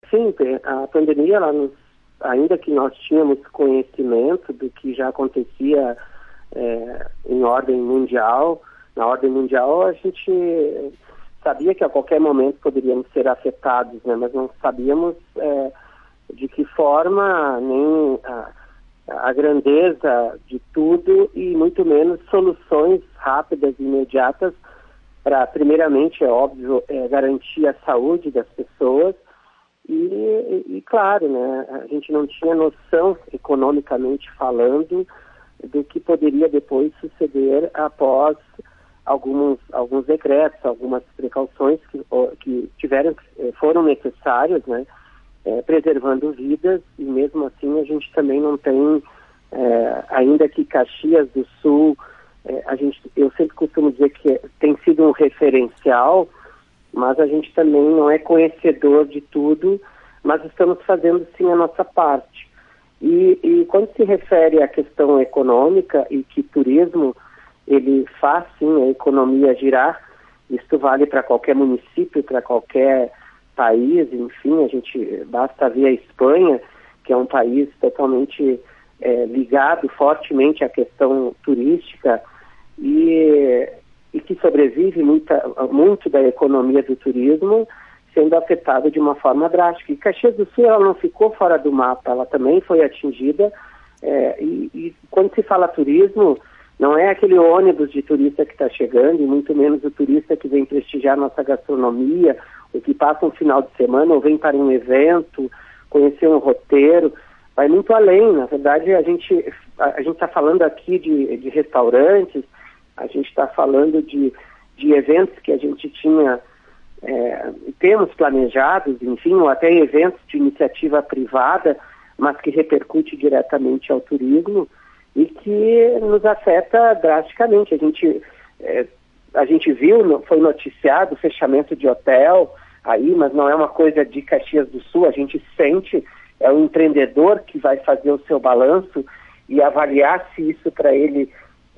Sim, a pandemia, ainda que nós tínhamos conhecimento do que já acontecia em ordem mundial, na ordem mundial a gente sabia que a qualquer momento poderíamos ser afetados, né? Mas não sabíamos de que forma, nem a grandeza de tudo e muito menos soluções rápidas e imediatas para, primeiramente, é óbvio, garantir a saúde das pessoas e claro, né, a gente não tinha noção, economicamente falando, do que poderia depois suceder após alguns decretos, algumas precauções que foram necessárias, né, preservando vidas, e mesmo assim a gente também não tem, ainda que Caxias do Sul, eu sempre costumo dizer que tem sido um referencial, mas a gente também não é conhecedor de tudo, mas estamos fazendo sim a nossa parte. E quando se refere à questão econômica e que turismo, ele faz sim a economia girar, isso vale para qualquer município, para qualquer país, enfim, basta ver a Espanha, que é um país totalmente ligado fortemente à questão turística e que sobrevive muito da economia do turismo, sendo afetada de uma forma drástica. E Caxias do Sul, ela não ficou fora do mapa, ela também foi atingida, e quando se fala turismo, não é aquele ônibus de turista que está chegando, e muito menos o turista que vem prestigiar nossa gastronomia, ou que passa um final de semana, ou vem para um evento, conhecer um roteiro, vai muito além. Na verdade, a gente está falando aqui de restaurantes, a gente está falando de eventos que a gente temos planejados, enfim, ou até eventos de iniciativa privada, mas que repercute diretamente ao turismo e que nos afeta drasticamente. A gente viu, foi noticiado o fechamento de hotel aí, mas não é uma coisa de Caxias do Sul, a gente sente, é o empreendedor que vai fazer o seu balanço e avaliar se isso para ele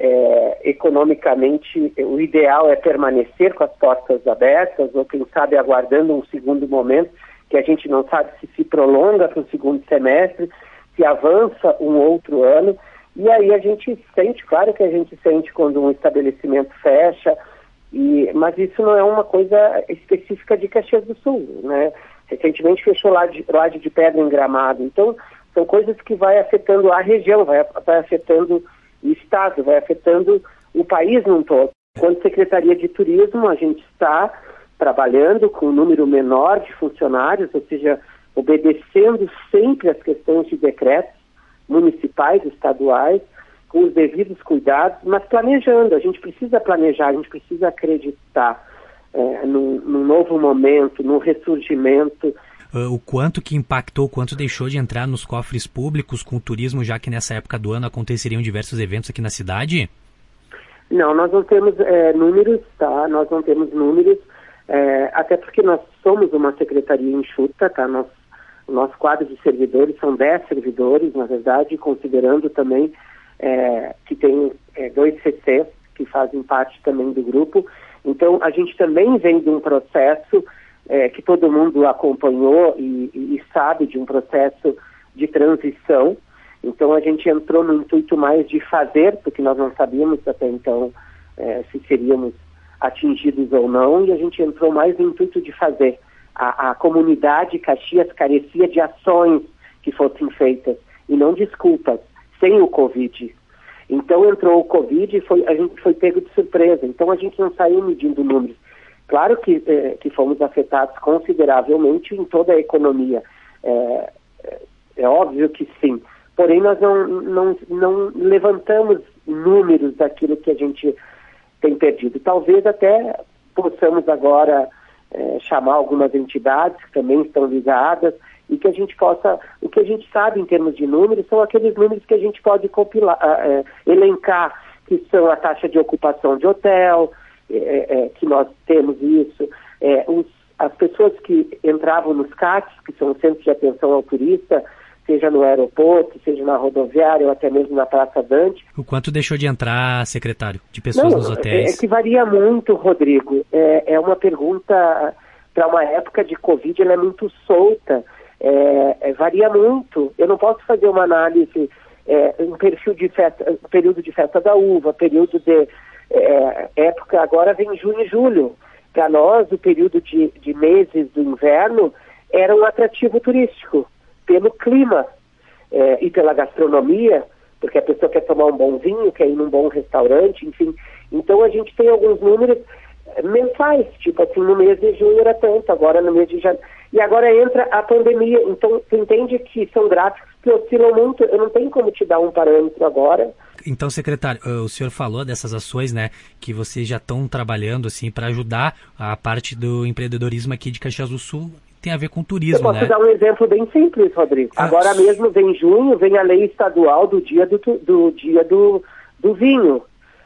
economicamente o ideal é permanecer com as portas abertas ou quem sabe aguardando um segundo momento, que a gente não sabe se prolonga para o segundo semestre, se avança um outro ano. E aí a gente sente, claro que a gente sente quando um estabelecimento fecha, mas isso não é uma coisa específica de Caxias do Sul, né? Recentemente fechou lá de Pedra em Gramado. Então, são coisas que vai afetando a região, vai afetando o estado, vai afetando o país num todo. Quanto Secretaria de Turismo, a gente está trabalhando com um número menor de funcionários, ou seja, obedecendo sempre as questões de decretos municipais, estaduais, com os devidos cuidados, mas planejando. A gente precisa planejar, a gente precisa acreditar num novo momento, num ressurgimento. O quanto que impactou, o quanto deixou de entrar nos cofres públicos com o turismo, já que nessa época do ano aconteceriam diversos eventos aqui na cidade? Não, nós não temos números, tá? Nós não temos números, até porque nós somos uma secretaria enxuta, tá? O nosso quadro de servidores são 10 servidores, na verdade, considerando também que tem 2 CCs que fazem parte também do grupo. Então, a gente também vem de um processo que todo mundo acompanhou e sabe, de um processo de transição. Então, a gente entrou no intuito mais de fazer, porque nós não sabíamos até então se seríamos atingidos ou não, e a gente entrou mais no intuito de fazer. A comunidade Caxias carecia de ações que fossem feitas, e não desculpas, sem o Covid. Então entrou o Covid e a gente foi pego de surpresa. Então a gente não saiu medindo números. Claro que fomos afetados consideravelmente em toda a economia. É óbvio que sim. Porém, nós não levantamos números daquilo que a gente tem perdido. Talvez até possamos agora chamar algumas entidades que também estão ligadas e que a gente possa... O que a gente sabe em termos de números são aqueles números que a gente pode compilar, elencar, que são a taxa de ocupação de hotel, que nós temos isso, as pessoas que entravam nos CATs, que são os Centros de Atenção ao Turista, seja no aeroporto, seja na rodoviária ou até mesmo na Praça Dante. O quanto deixou de entrar, secretário, de pessoas nos hotéis? É que varia muito, Rodrigo. É uma pergunta, para uma época de Covid, ela é muito solta. varia muito. Eu não posso fazer uma análise, um perfil de festa, período de festa da uva, período de época, agora vem junho e julho. Para nós, o período de meses do inverno era um atrativo turístico, pelo clima e pela gastronomia, porque a pessoa quer tomar um bom vinho, quer ir num bom restaurante, enfim. Então a gente tem alguns números mensais, tipo assim, no mês de junho era tanto, agora no mês de janeiro. E agora entra a pandemia, então tu entende que são gráficos que oscilam muito, eu não tenho como te dar um parâmetro agora. Então, secretário, o senhor falou dessas ações, né, que vocês já estão trabalhando, assim, para ajudar a parte do empreendedorismo aqui de Caxias do Sul, tem a ver com turismo, eu posso né? dar um exemplo bem simples, Rodrigo. Agora mesmo vem junho, vem a lei estadual do dia do vinho.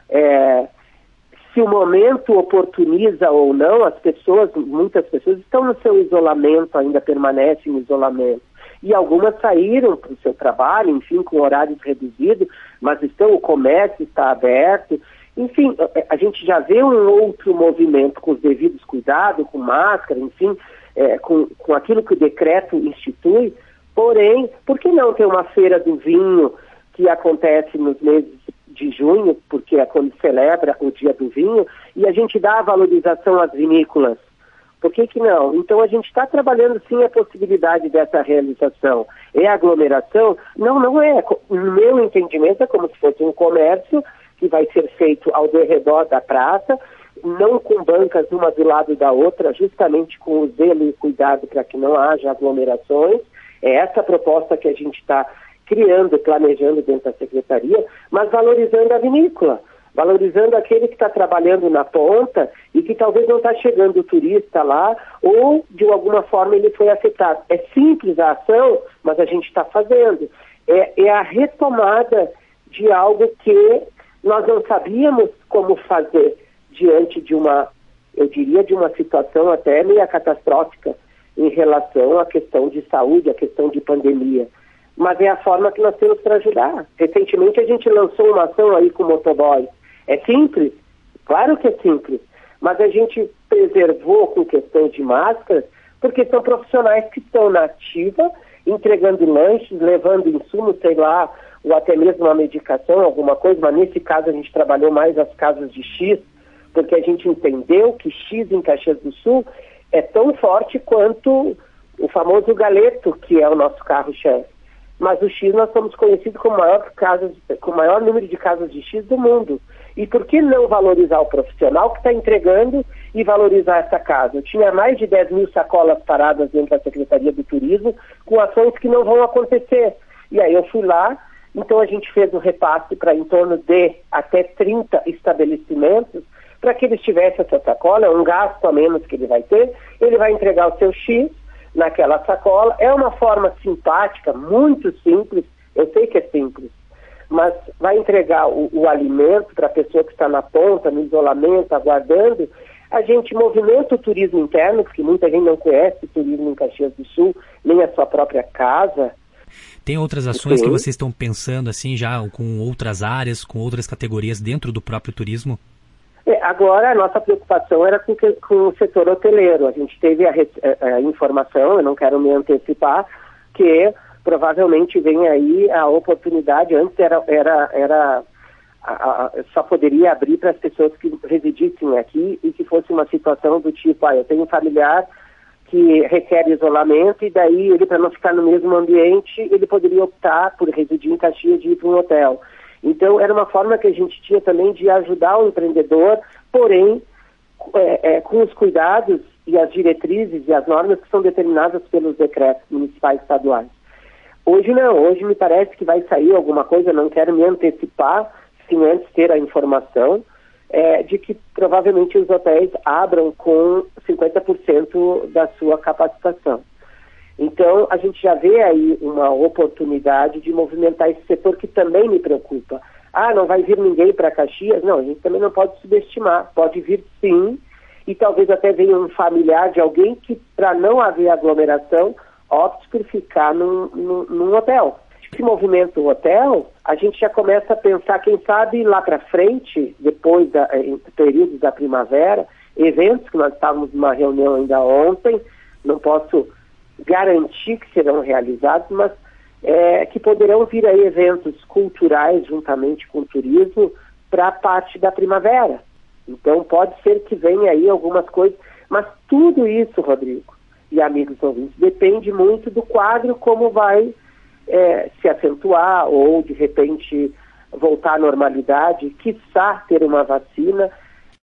Se o momento oportuniza ou não, muitas pessoas estão no seu isolamento, ainda permanecem em isolamento. E algumas saíram para o seu trabalho, enfim, com horários reduzidos, mas o comércio está aberto. Enfim, a gente já vê um outro movimento com os devidos cuidados, com máscara, enfim, com aquilo que o decreto institui. Porém, por que não ter uma feira do vinho que acontece nos meses de junho, porque é quando celebra o dia do vinho, e a gente dá a valorização às vinícolas? Por que não? Então a gente está trabalhando sim a possibilidade dessa realização. É aglomeração? Não é. No meu entendimento é como se fosse um comércio que vai ser feito ao redor da praça, não com bancas uma do lado da outra, justamente com o zelo e cuidado para que não haja aglomerações. É essa a proposta que a gente está criando, planejando dentro da Secretaria, mas valorizando a vinícola, valorizando aquele que está trabalhando na ponta e que talvez não está chegando o turista lá, ou de alguma forma ele foi afetado. É simples a ação, mas a gente está fazendo. É a retomada de algo que nós não sabíamos como fazer diante de uma situação até meio catastrófica em relação à questão de saúde, à questão de pandemia. Mas é a forma que nós temos para ajudar. Recentemente a gente lançou uma ação aí com o motoboy. É simples? Claro que é simples. Mas a gente preservou com questão de máscaras, porque são profissionais que estão na ativa, entregando lanches, levando insumos, sei lá, ou até mesmo uma medicação, alguma coisa, mas nesse caso a gente trabalhou mais as casas de X, porque a gente entendeu que X em Caxias do Sul é tão forte quanto o famoso galeto, que é o nosso carro-chefe. Mas o X nós somos conhecidos como o maior número de casas de X do mundo. E por que não valorizar o profissional que está entregando e valorizar essa casa? Eu tinha mais de 10 mil sacolas paradas dentro da Secretaria do Turismo com ações que não vão acontecer. E aí eu fui lá, então a gente fez um repasse para em torno de até 30 estabelecimentos para que eles tivessem essa sacola, um gasto a menos que ele vai ter, ele vai entregar o seu X naquela sacola. É uma forma simpática, muito simples, eu sei que é simples, mas vai entregar o alimento para a pessoa que está na ponta, no isolamento, aguardando. A gente movimenta o turismo interno, porque muita gente não conhece o turismo em Caxias do Sul, nem a sua própria casa. Tem outras ações que vocês estão pensando, assim, já com outras áreas, com outras categorias dentro do próprio turismo? Agora, a nossa preocupação era com o setor hoteleiro. A gente teve a informação, eu não quero me antecipar, que provavelmente vem aí a oportunidade. Antes só poderia abrir para as pessoas que residissem aqui e que fosse uma situação do tipo, eu tenho um familiar que requer isolamento e daí ele, para não ficar no mesmo ambiente, ele poderia optar por residir em Caxias e ir para um hotel. Então, era uma forma que a gente tinha também de ajudar o empreendedor, porém, com os cuidados e as diretrizes e as normas que são determinadas pelos decretos municipais e estaduais. Hoje não, hoje me parece que vai sair alguma coisa, não quero me antecipar, sem antes ter a informação, de que provavelmente os hotéis abram com 50% da sua capacitação. Então, a gente já vê aí uma oportunidade de movimentar esse setor que também me preocupa. Não vai vir ninguém para Caxias? Não, a gente também não pode subestimar. Pode vir sim, e talvez até venha um familiar de alguém que, para não haver aglomeração, opte por ficar num hotel. Esse movimento hotel, a gente já começa a pensar, quem sabe lá para frente, depois em períodos da primavera, eventos que nós estávamos numa reunião ainda ontem, não posso garantir que serão realizados, mas que poderão vir aí eventos culturais juntamente com o turismo para a parte da primavera. Então pode ser que venha aí algumas coisas, mas tudo isso, Rodrigo e amigos ouvintes, depende muito do quadro, como vai se acentuar ou de repente voltar à normalidade, quiçá ter uma vacina.